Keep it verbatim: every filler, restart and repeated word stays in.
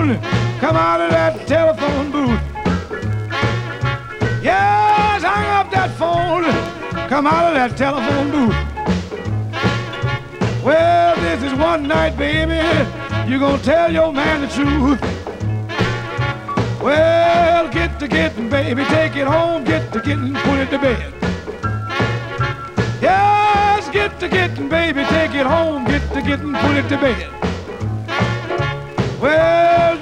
phone, come out of that telephone booth. Yes, hang up that phone, come out of that telephone booth. Well, this is one night, baby, you gonna tell your man the truth. Well, get to getting, baby, take it home, get to getting, put it to bed. Yes, get to getting, baby, take it home, get to getting, put it to bed. Well,